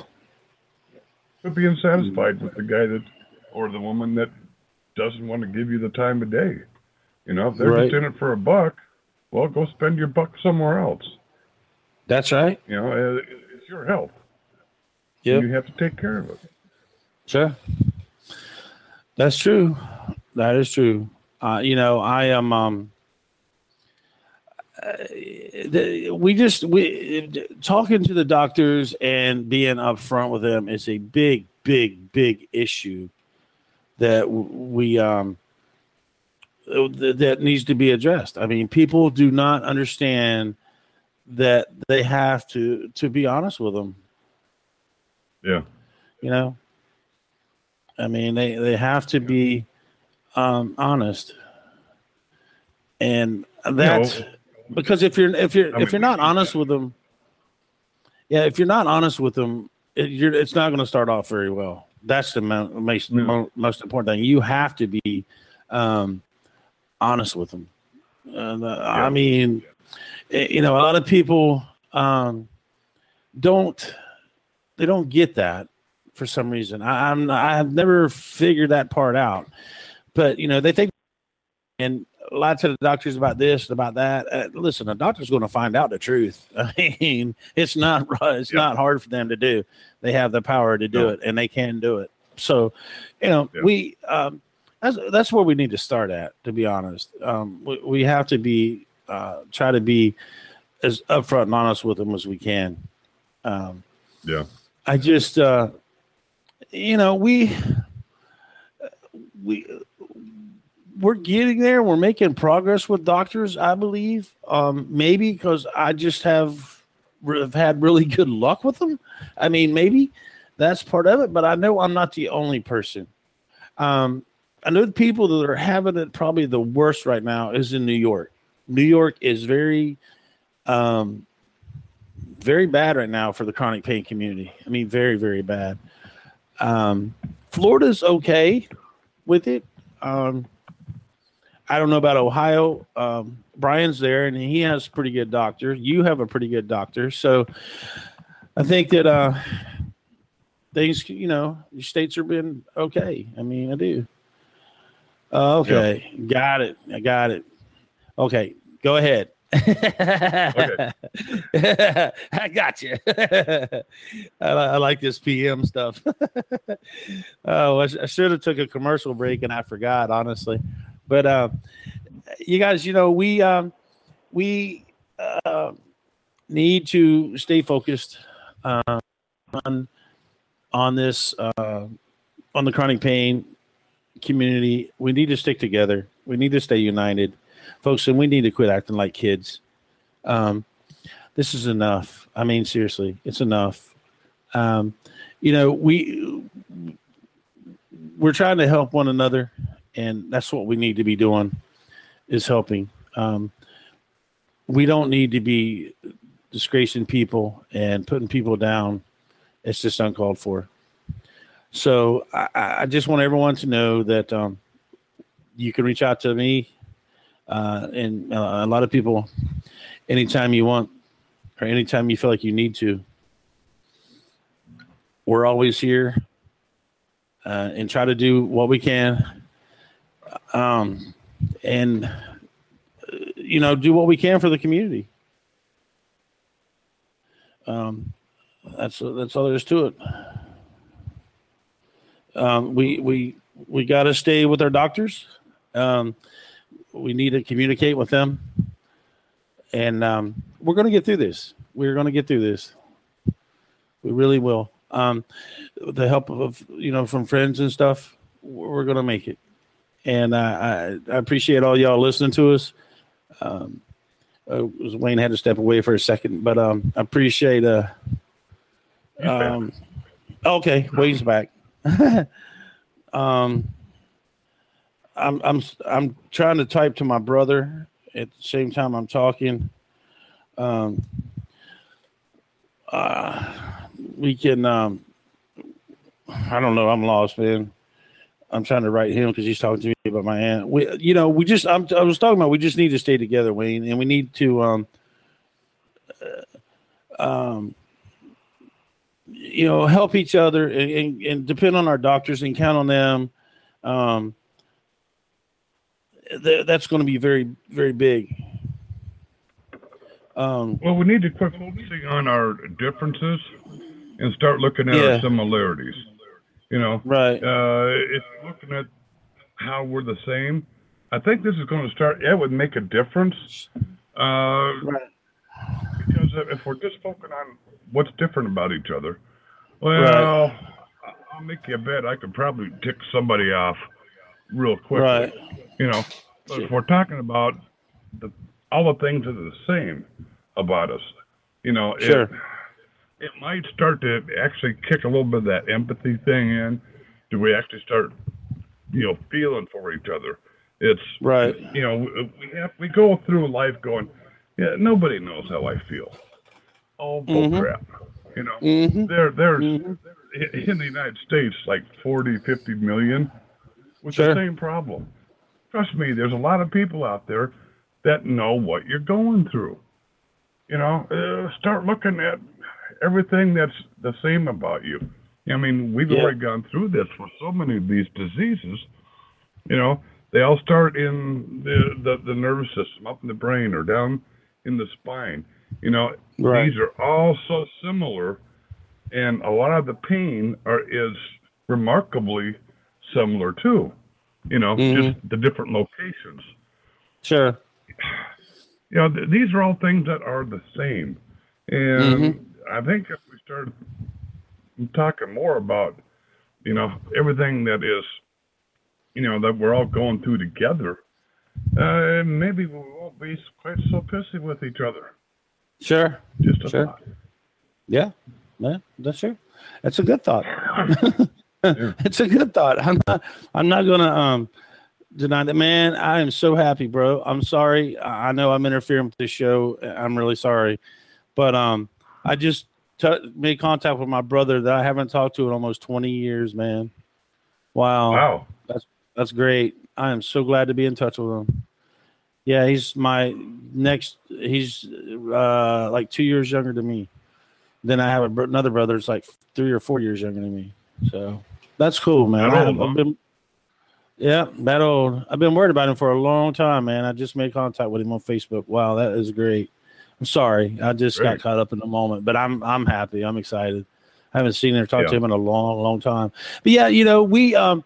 But being satisfied with the guy that, or the woman that doesn't want to give you the time of day. You know, if they're Right. just in it for a buck, well, go spend your buck somewhere else. That's right. You know, uh, it's your health. Yep. You have to take care of it. Sure. That's true. That is true. Uh, you know, I am. Um, uh, the, we just we talking to the doctors and being upfront with them is a big, big, big issue that we um that needs to be addressed. I mean, people do not understand that they have to to be honest with them. Yeah. You know, I mean, they, they have to be um, honest, and that's You know, because if you're if you're I if mean, you're not we- honest with them, yeah, if you're not honest with them, it, you're it's not going to start off very well. That's the mo- most No. mo- most important thing. You have to be um, honest with them. Uh, the- I mean, eh, you know, a lot of people um, don't they don't get that. For some reason, I, I'm I've never figured that part out. But you know, they think and lie to the doctors about this and about that. Uh, listen, a doctor's going to find out the truth. I mean, it's not it's Yeah. not hard for them to do. They have the power to do No. it, and they can do it. So, you know, Yeah. we um, that's that's where we need to start at. To be honest, um, we, we have to be uh, try to be as upfront and honest with them as we can. Um, yeah, I just, uh, you know, we we we're getting there. We're making progress with doctors, I believe. Um, maybe because I just have have had really good luck with them. I mean, maybe that's part of it. But I know I'm not the only person. Um, I know the people that are having it probably the worst right now is in New York. New York is very, um, very bad right now for the chronic pain community. I mean, very, very bad. Um, Florida's okay with it. Um, I don't know about Ohio. Um, Brian's there, and he has a pretty good doctor. You have a pretty good doctor. So I think that uh, things, you know, your states are been okay. I mean, I do. Uh, okay. Yep. Got it. I got it. Okay. Go ahead. Okay. I got you. I, I like this P M stuff. Oh, I, sh- I should have took a commercial break and I forgot, honestly. But uh, you guys, you know, we um, we uh, need to stay focused uh, on on this uh, on the chronic pain community. We need to stick together. We need to stay united, folks, and we need to quit acting like kids. Um, this is enough. I mean, seriously, it's enough. Um, you know, we we're trying to help one another, and that's what we need to be doing, is helping. Um, we don't need to be disgracing people and putting people down. It's just uncalled for. So I, I just want everyone to know that um, you can reach out to me uh, and uh, a lot of people anytime you want or anytime you feel like you need to. We're always here uh, and try to do what we can um, and, uh, you know, do what we can for the community. Um, that's, that's all there is to it. Um, we we we got to stay with our doctors. Um, we need to communicate with them, and um, we're going to get through this. We're going to get through this. We really will. Um, with the help of you know from friends and stuff, we're going to make it. And uh, I I appreciate all y'all listening to us. Um, uh, Wayne had to step away for a second, but um, I appreciate. Uh, um, okay, Wayne's back. um, I'm I'm I'm trying to type to my brother at the same time I'm talking. Um, uh, we can. Um, I don't know. I'm lost, man. I'm trying to write him because he's talking to me about my aunt. We, you know, we just. I'm, I was talking about. We just need to stay together, Wayne, and we need to. Um, uh, um. you know, help each other and, and, and depend on our doctors and count on them. Um, th- that's going to be very, very big. Um, well, we need to quit focusing on our differences and start looking at yeah. our similarities. You know, right. Uh, if looking at how we're the same, I think this is going to start, it would make a difference. Uh, right. Because if we're just focusing on what's different about each other, well, right. I'll make you a bet I could probably tick somebody off real quickly. Right. You know, but sure. If we're talking about the, all the things that are the same about us, you know, sure. it, it might start to actually kick a little bit of that empathy thing in. Do we actually start, you know, feeling for each other? It's right. You know, we have we go through life going, yeah, nobody knows how I feel. All bull mm-hmm. crap. You know, mm-hmm. there there's mm-hmm. in the United States like forty, fifty million with sure. the same problem. Trust me, there's a lot of people out there that know what you're going through. You know, uh, start looking at everything that's the same about you. I mean, we've yeah. already gone through this for so many of these diseases. You know, they all start in the, the, the nervous system, up in the brain or down in the spine. You know, right. these are all so similar, and a lot of the pain are is remarkably similar too. You know, Mhm. just the different locations. Sure. You know, th- these are all things that are the same. And Mhm. I think if we start talking more about, you know, everything that is, you know, that we're all going through together, uh, maybe we won't be quite so pissy with each other. Sure. Just a Sure. thought. Yeah. Yeah. That's true. That's a good thought. Yeah. It's a good thought. I'm not. I'm not gonna um deny that, man. I am so happy, bro. I'm sorry. I I know I'm interfering with this show. I'm really sorry, but um, I just t- made contact with my brother that I haven't talked to in almost twenty years, man. Wow. Wow. That's that's great. I am so glad to be in touch with him. Yeah, he's my next. He's uh like two years younger than me. Then I have a, br- another brother that's like three or four years younger than me. So that's cool, man. That I, old, huh? I've been, yeah, that old. I've been worried about him for a long time, man. I just made contact with him on Facebook. Wow, that is great. I'm sorry, I just got Great. caught up in the moment, but I'm I'm happy. I'm excited. I haven't seen him or talked to Yeah. him in a long, long time. But yeah, you know, we um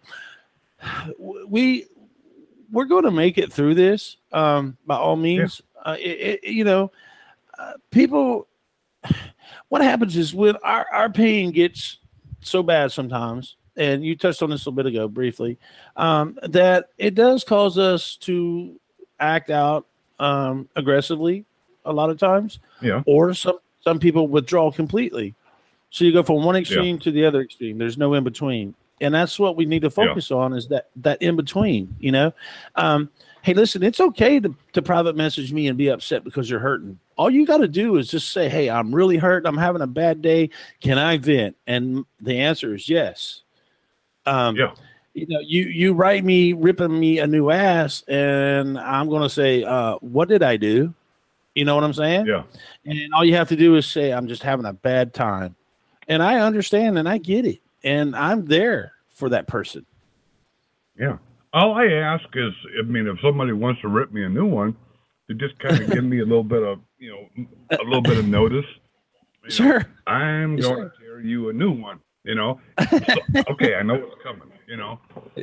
we we're going to make it through this um by all means. Uh, it, it, you know, uh, people. What happens is when our, our pain gets so bad sometimes, and you touched on this a little bit ago briefly, um, that it does cause us to act out um, aggressively a lot of times, Yeah. or some, some people withdraw completely. So you go from one extreme to the other extreme. There's no in between. And that's what we need to focus on is that, that in between, you know? Um, hey, listen, it's okay to, to private message me and be upset because you're hurting. All you got to do is just say, hey, I'm really hurt. I'm having a bad day. Can I vent? And the answer is yes. Um, Yeah. You know, you, you write me ripping me a new ass, and I'm going to say, uh, what did I do? You know what I'm saying? Yeah. And all you have to do is say, I'm just having a bad time. And I understand and I get it. And I'm there for that person. Yeah. All I ask is, I mean, if somebody wants to rip me a new one, to just kind of give me a little bit of, you know, a little bit of notice. You know, Sure. I'm going Sure. to tear you a new one, you know. So, okay, I know what's coming, you know.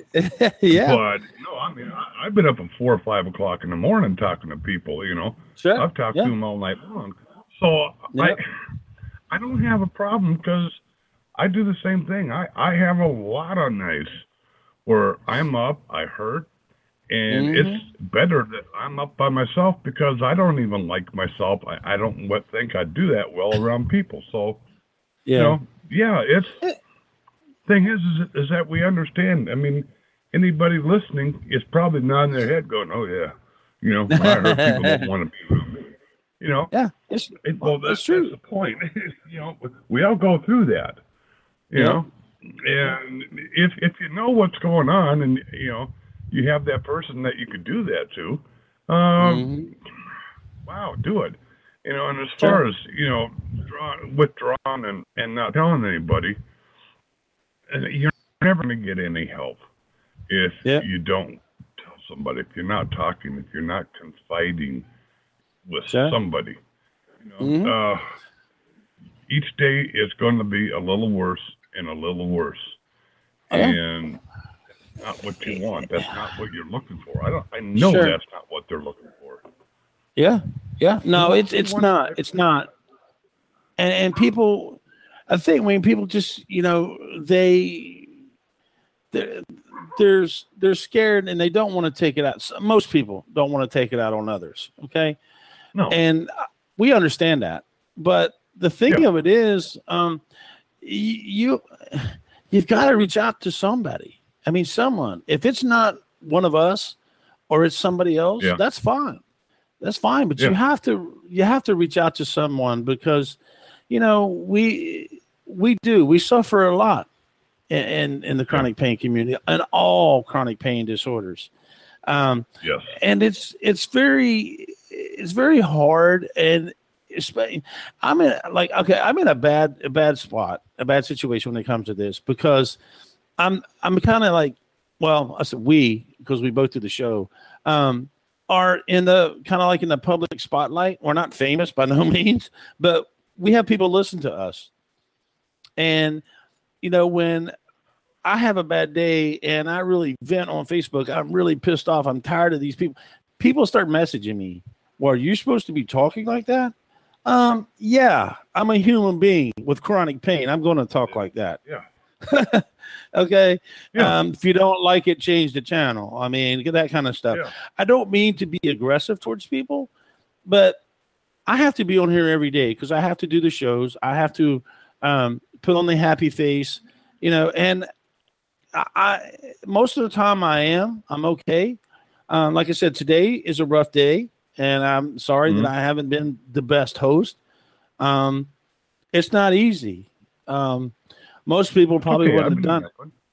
Yeah. But, no, I mean, I, I've been up at four or five o'clock in the morning talking to people, you know. Sure. I've talked Yeah. to them all night long. So Yep. I, I don't have a problem because I do the same thing. I, I have a lot of nights where I'm up, I hurt, and Mhm. it's better that I'm up by myself because I don't even like myself. I, I don't what- think I do that well around people. So, Yeah. you know, yeah, it's thing is, is is that we understand. I mean, anybody listening is probably nodding their head, going, "Oh yeah, you know, I heard people don't want to be with me." You know, Yeah. It's, it, well, that's, that's true. that's the point. You know, we all go through that. You Yeah. know, and if if you know what's going on, and you know, you have that person that you could do that to, um, Mhm. wow, do it. You know, and as Sure. far as you know, draw, withdrawing and and not telling anybody, and you're never going to get any help if Yeah. you don't tell somebody. If you're not talking, if you're not confiding with Sure. somebody, you know, Mhm. uh, each day is going to be a little worse and a little worse, Oh, yeah. and that's not what you want. That's not what you're looking for. I don't. I know Sure. that's not what they're looking for. Yeah. Yeah. No, Who- it's who it's wants not. to- It's not. And and people, I think when people just you know they they're there's they're scared and they don't want to take it out. So most people don't want to take it out on others. Okay. No. And uh, we understand that. But the thing Yeah. of it is, um, y- you you've got to reach out to somebody. I mean, someone. If it's not one of us or it's somebody else, Yeah. that's fine. That's fine. But Yeah. you have to you have to reach out to someone because, you know, we we do we suffer a lot in in, in the chronic pain community and all chronic pain disorders. Um, Yes. and it's it's very it's very hard and it's, I'm in like okay I'm in a bad a bad spot a bad situation when it comes to this because I'm I'm kind of like well I said we because we both do the show um, are in the kind of like in the public spotlight. We're not famous by no means, but we have people listen to us, and you know when I have a bad day and I really vent on Facebook, I'm really pissed off. I'm tired of these people. People start messaging me. Well, are you supposed to be talking like that? Um, yeah, I'm a human being with chronic pain. I'm going to talk like that. Yeah. Okay. Yeah. Um, if you don't like it, change the channel. I mean, that kind of stuff. Yeah. I don't mean to be aggressive towards people, but I have to be on here every day because I have to do the shows. I have to um, put on the happy face, you know, and I, I most of the time I am, I'm okay. Um, like I said, today is a rough day. And I'm sorry mm-hmm. that I haven't been the best host. Um, it's not easy. Um, most people probably okay, wouldn't have done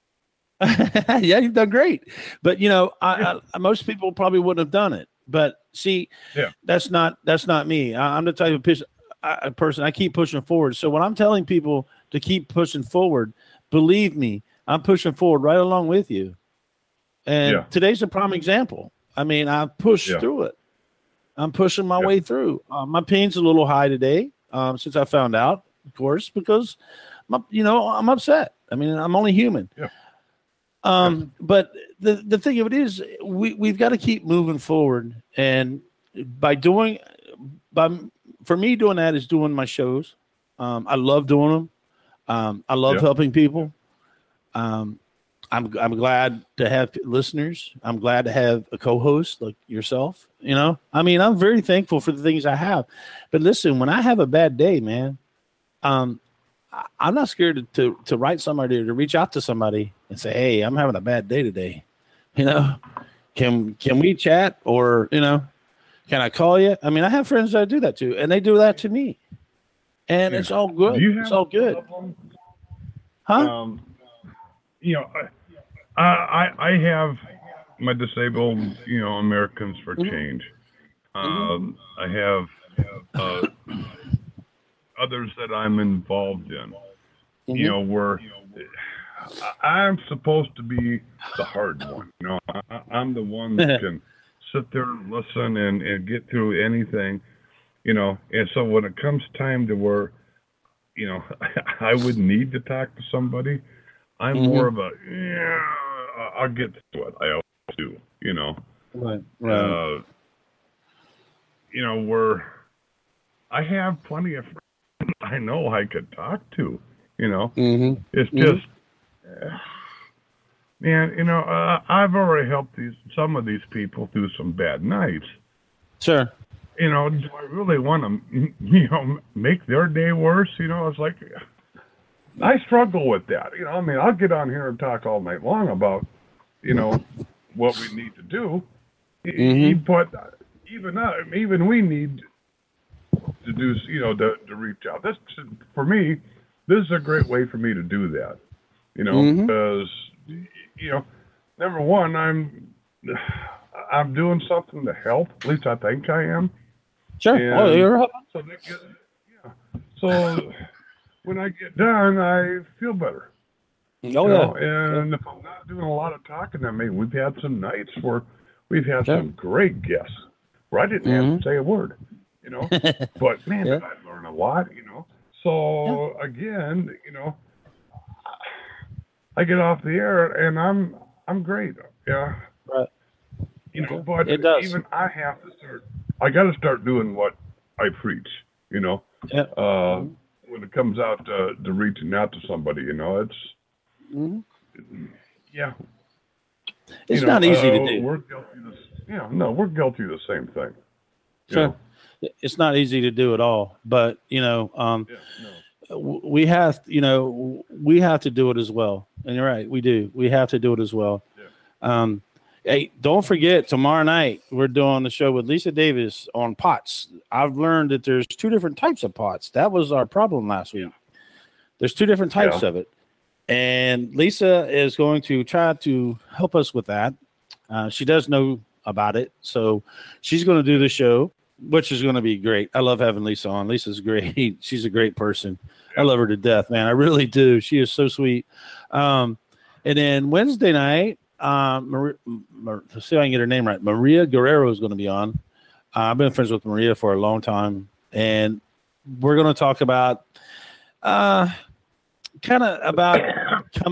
it. Yeah, you've done great. But, you know, I, yeah. I, most people probably wouldn't have done it. But, see, yeah. that's not that's not me. I, I'm the type of person I, person, I keep pushing forward. So when I'm telling people to keep pushing forward, believe me, I'm pushing forward right along with you. And yeah. today's a prime example. I mean, I've pushed yeah. through it. I'm pushing my yeah. way through. Uh, my pain's a little high today, um, since I found out, of course, because, my, you know, I'm upset. I mean, I'm only human. Yeah. Um, yeah. But the, the thing of it is, we, we've got to keep moving forward. And by doing, by for me, doing that is doing my shows. Um, I love doing them. Um, I love yeah. helping people. Um, I'm I'm glad to have listeners. I'm glad to have a co-host like yourself. You know, I mean, I'm very thankful for the things I have. But listen, when I have a bad day, man, um, I, I'm not scared to, to to write somebody or to reach out to somebody and say, "Hey, I'm having a bad day today. You know, can can we chat or you know, can I call you?" I mean, I have friends that I do that to, and they do that to me, and yeah. it's all good. Do you have it's all good, problem? huh? Um, you know. I, I I have my disabled, you know, Americans for Mm-hmm. Change. Um, I have uh, others that I'm involved in. Mm-hmm. You know, where I'm supposed to be the hard one. You know, I, I'm the one that can sit there and listen and, and get through anything. You know, and so when it comes time to where, you know, I would need to talk to somebody, I'm mm-hmm. more of a, yeah, I'll get to it. I always do, you know. Right, right. Uh, you know, where I have plenty of friends I know I could talk to, you know. Mm-hmm. It's mm-hmm. just, uh, man, you know, uh, I've already helped these some of these people through some bad nights. Sure. You know, do I really want to, you know, make their day worse? You know, it's like, I struggle with that. You know, I mean, I'll get on here and talk all night long about, you know, what we need to do. Mm-hmm. But even uh, even we need to do, you know, to, to reach out. This, for me, this is a great way for me to do that. You know, mm-hmm. because, you know, number one, I'm I'm doing something to help. At least I think I am. Sure. And oh, you're helping. So they get, yeah. So. When I get done, I feel better. Oh, you know? yeah. And if I'm not doing a lot of talking, I mean, we've had some nights where we've had sure. some great guests where I didn't mm-hmm. have to say a word, you know. But, man, yeah. I learned a lot, you know. So, yeah. again, you know, I get off the air and I'm I'm great. Yeah. Right. You know, but it does. even I have to start, I got to start doing what I preach, you know. Yeah. Uh, when it comes out to, to reaching out to somebody, you know, it's, mm-hmm. yeah. It's you know, not easy uh, to do. We're guilty of this, yeah, no, we're guilty of the same thing. Sure. Know? It's not easy to do at all, but, you know, um, yeah, no. we have, you know, we have to do it as well. And you're right, we do. We have to do it as well. Yeah. Um, Hey, don't forget, tomorrow night, we're doing the show with Lisa Davis on pots. I've learned that there's two different types of pots. That was our problem last week. There's two different types yeah. of it. And Lisa is going to try to help us with that. Uh, she does know about it. So she's going to do the show, which is going to be great. I love having Lisa on. Lisa's great. She's a great person. Yeah. I love her to death, man. I really do. She is so sweet. Um, and then Wednesday night, Uh, Maria, Mar- let's see if I can get her name right. Maria Guerrero is going to be on. Uh, I've been friends with Maria for a long time, and we're going to talk about, uh, kind of about coming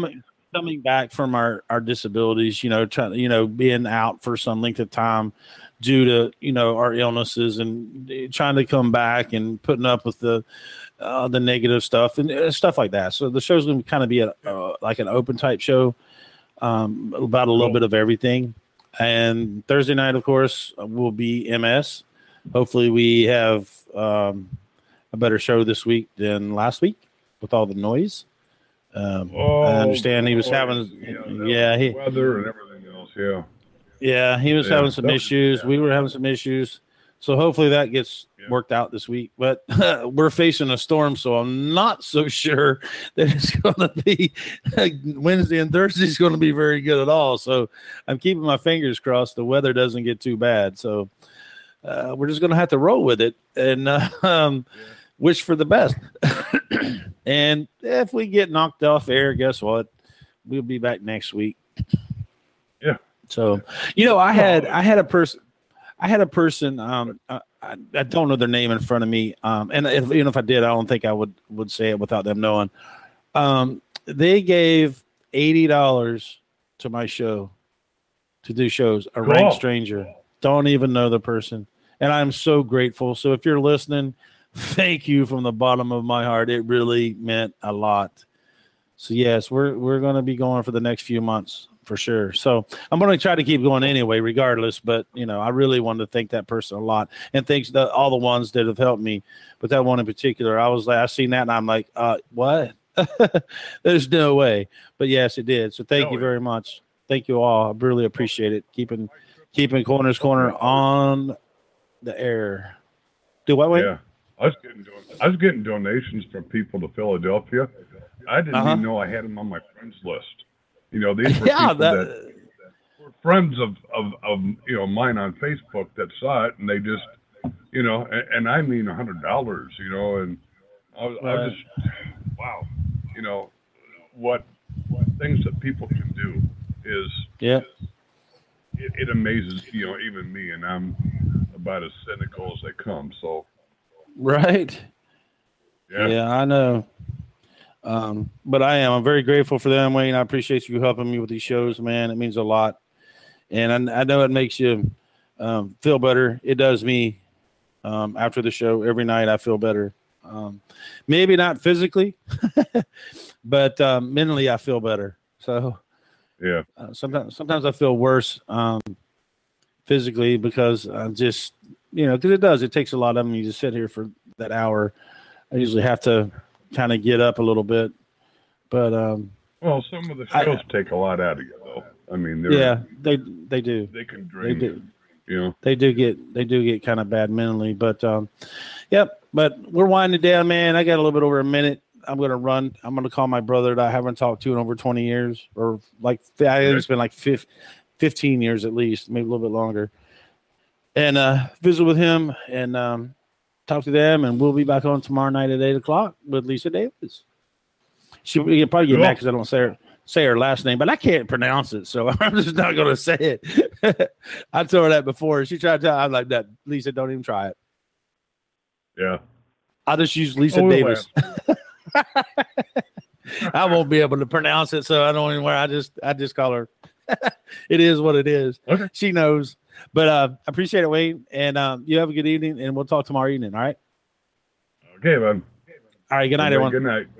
coming back from our, our disabilities, you know, trying, you know, being out for some length of time due to, you know, our illnesses and trying to come back and putting up with the, uh, the negative stuff and uh, stuff like that. So the show's going to kind of be a, uh, like an open type show, um, about a little Cool. bit of everything. And Thursday night, of course, will be M S. Hopefully we have, um, a better show this week than last week with all the noise. Um, Oh, I understand he was boy. having, that yeah, was he, the weather and everything else. Yeah. yeah, he was Yeah, having some that was- issues. yeah. We were having some issues. So hopefully that gets Yeah. worked out this week. But we're facing a storm, so I'm not so sure that it's going to be Wednesday and Thursday is going to be very good at all. So I'm keeping my fingers crossed the weather doesn't get too bad. So uh, we're just going to have to roll with it and uh, um, wish for the best. And if we get knocked off air, guess what? We'll be back next week. Yeah. So, you know, I had I had a person, I had a person. Um, I, I I don't know their name in front of me. Um, and if, even if I did, I don't think I would would say it without them knowing. Um, they gave eighty dollars to my show to do shows. A Cool. rank stranger, don't even know the person, and I'm so grateful. So if you're listening, thank you from the bottom of my heart. It really meant a lot. So yes, we're we're going to be going for the next few months for sure. So I'm going to try to keep going anyway, regardless. But you know, I really wanted to thank that person a lot, and thanks to all the ones that have helped me. But that one in particular, I was like, I seen that, and I'm like, uh, what? There's no way. But yes, it did. So thank No you way. very much. Thank you all. I really appreciate it. Keeping keeping Corners Corner on the air. Do what? Wait. Yeah. I was getting don- I was getting donations from people to Philadelphia. I didn't Uh-huh. even know I had them on my friends list. You know, these were Yeah, people that, that were friends of, of, of you know mine on Facebook that saw it, and they just you know, and, and I mean a hundred dollars, you know, and I was, I was Right. just wow, you know, what what things that people can do is yeah. it, it amazes you know even me, and I'm about as cynical as they come. So Right. yeah, Yeah, I know. Um, but I am. I'm very grateful for them, Wayne. I appreciate you helping me with these shows, man. It means a lot. And I, I know it makes you um, feel better. It does me um, after the show. Every night I feel better. Um, maybe not physically, but um, mentally I feel better. So yeah, uh, sometimes sometimes I feel worse um, physically because I just, you know, because it does. It takes a lot of me to sit here for that hour. I usually have to kind of get up a little bit, but um, well, some of the I- shows take a lot out of you, though. I mean, they're, yeah, they they do. they can They drain do. you. You know, They do get they do get kind of bad mentally, but um, yep. But we're winding down, man. I got a little bit over a minute. I'm gonna run. I'm gonna call my brother that I haven't talked to in over twenty years, or like I think it's been like fifteen years at least, maybe a little bit longer, and uh, visit with him and um, talk to them. And we'll be back on tomorrow night at eight o'clock with Lisa Davis. She will probably get Cool. mad because I don't say her say her last name, but I can't pronounce it, so I'm just not gonna say it. I told her that before. She tried to tell. I'm like that. Lisa, don't even try it. yeah. I'll just use Lisa Oh, we'll Davis. I won't be able to pronounce it, so I don't even. I just, I just call her. It is what it is. Okay. She knows. But uh, I appreciate it, Wayne, and um, you have a good evening, and we'll talk tomorrow evening. All right. Okay, man. All right. Good night, Everybody, everyone. Good night.